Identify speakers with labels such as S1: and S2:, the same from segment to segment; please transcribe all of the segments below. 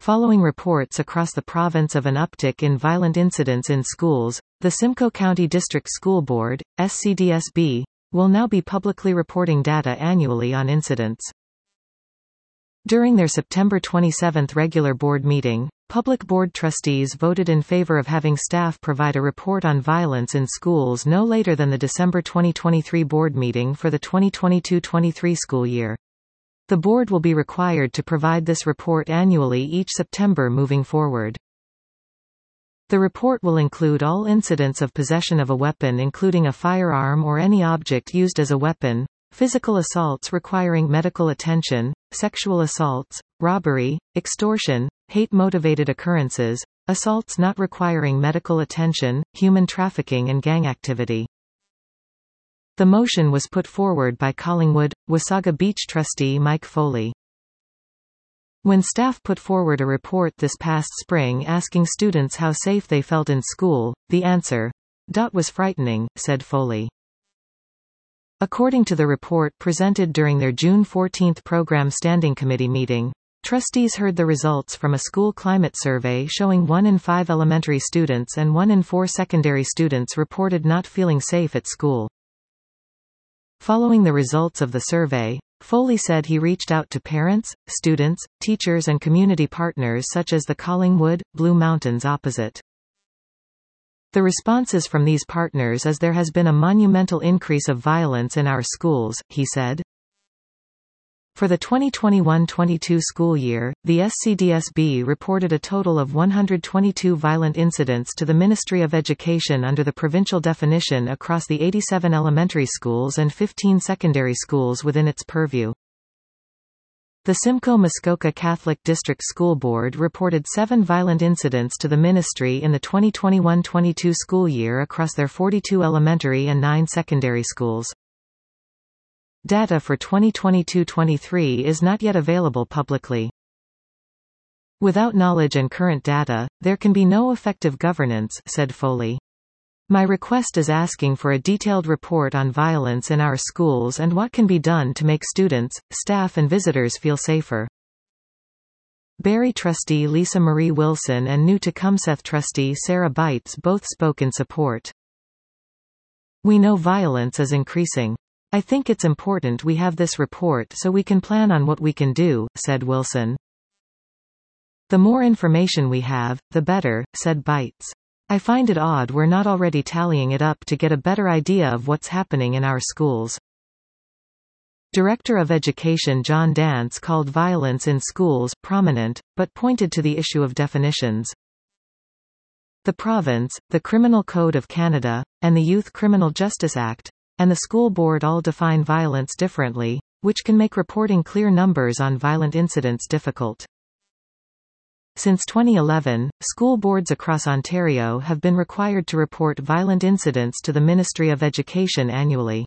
S1: Following reports across the province of an uptick in violent incidents in schools, the Simcoe County District School Board, SCDSB, will now be publicly reporting data annually on incidents. During their September 27 regular board meeting, public board trustees voted in favor of having staff provide a report on violence in schools no later than the December 2023 board meeting for the 2022-23 school year. The board will be required to provide this report annually each September moving forward. The report will include all incidents of possession of a weapon including a firearm or any object used as a weapon, physical assaults requiring medical attention, sexual assaults, robbery, extortion, hate-motivated occurrences, assaults not requiring medical attention, human trafficking and gang activity. The motion was put forward by Collingwood, Wasaga Beach trustee Mike Foley. When staff put forward a report this past spring asking students how safe they felt in school, the answer was frightening, said Foley. According to the report presented during their June 14 Program Standing Committee meeting, trustees heard the results from a school climate survey showing 1 in 5 elementary students and 1 in 4 secondary students reported not feeling safe at school. Following the results of the survey, Foley said he reached out to parents, students, teachers and community partners such as the Collingwood, Blue Mountains opposite. The responses from these partners is there has been a monumental increase of violence in our schools, he said. For the 2021-22 school year, the SCDSB reported a total of 122 violent incidents to the Ministry of Education under the provincial definition across the 87 elementary schools and 15 secondary schools within its purview. The Simcoe-Muskoka Catholic District School Board reported 7 violent incidents to the ministry in the 2021-22 school year across their 42 elementary and 9 secondary schools. Data for 2022-23 is not yet available publicly. Without knowledge and current data, there can be no effective governance, said Foley. My request is asking for a detailed report on violence in our schools and what can be done to make students, staff and visitors feel safer. Barrie trustee Lisa Marie Wilson and New Tecumseth trustee Sarah Bites both spoke in support. We know violence is increasing. I think it's important we have this report so we can plan on what we can do, said Wilson. The more information we have, the better, said Bites. I find it odd we're not already tallying it up to get a better idea of what's happening in our schools. Director of Education John Dance called violence in schools prominent, but pointed to the issue of definitions. The province, the Criminal Code of Canada, and the Youth Criminal Justice Act, and the school board all define violence differently, which can make reporting clear numbers on violent incidents difficult. Since 2011, school boards across Ontario have been required to report violent incidents to the Ministry of Education annually.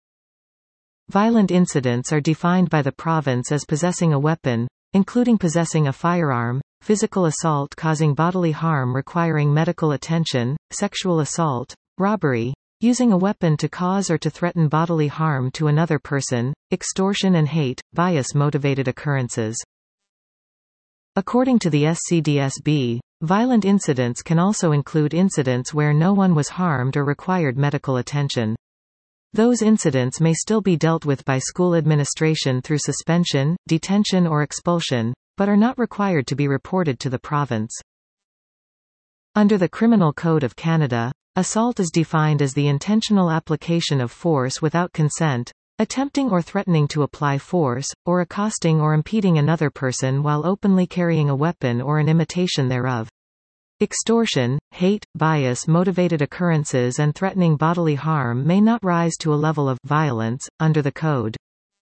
S1: Violent incidents are defined by the province as possessing a weapon, including possessing a firearm, physical assault causing bodily harm requiring medical attention, sexual assault, robbery, using a weapon to cause or to threaten bodily harm to another person, extortion and hate, bias-motivated occurrences. According to the SCDSB, violent incidents can also include incidents where no one was harmed or required medical attention. Those incidents may still be dealt with by school administration through suspension, detention or expulsion, but are not required to be reported to the province. Under the Criminal Code of Canada, assault is defined as the intentional application of force without consent, attempting or threatening to apply force, or accosting or impeding another person while openly carrying a weapon or an imitation thereof. Extortion, hate, bias-motivated occurrences and threatening bodily harm may not rise to a level of violence, under the Code.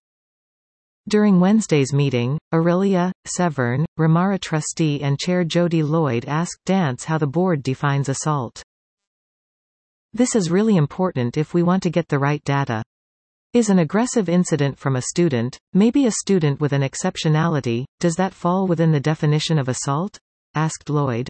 S1: During Wednesday's meeting, Aurelia, Severn, Ramara trustee and Chair Jody Lloyd asked Dance how the board defines assault. This is really important if we want to get the right data. Is an aggressive incident from a student, maybe a student with an exceptionality, does that fall within the definition of assault? Asked Lloyd.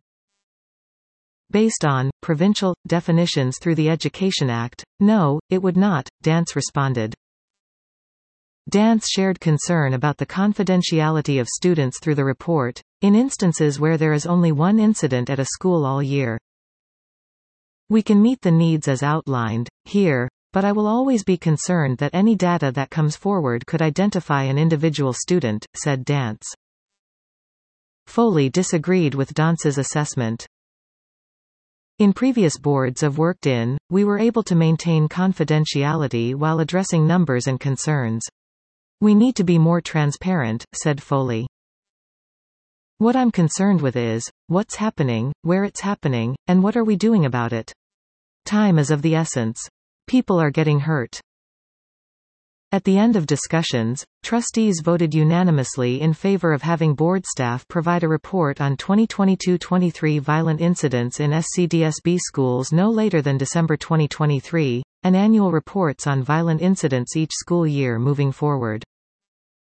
S1: Based on provincial definitions through the Education Act, no, it would not, Dance responded. Dance shared concern about the confidentiality of students through the report. in instances where there is only one incident at a school all year. We can meet the needs as outlined here, but I will always be concerned that any data that comes forward could identify an individual student, said Dance. Foley disagreed with Dance's assessment. In previous boards I've worked in, we were able to maintain confidentiality while addressing numbers and concerns. We need to be more transparent, said Foley. What I'm concerned with is, what's happening, where it's happening, and what are we doing about it? Time is of the essence. People are getting hurt. At the end of discussions, trustees voted unanimously in favor of having board staff provide a report on 2022-23 violent incidents in SCDSB schools no later than December 2023, and annual reports on violent incidents each school year moving forward.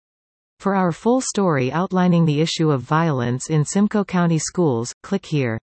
S1: For our full story outlining the issue of violence in Simcoe County schools, click here.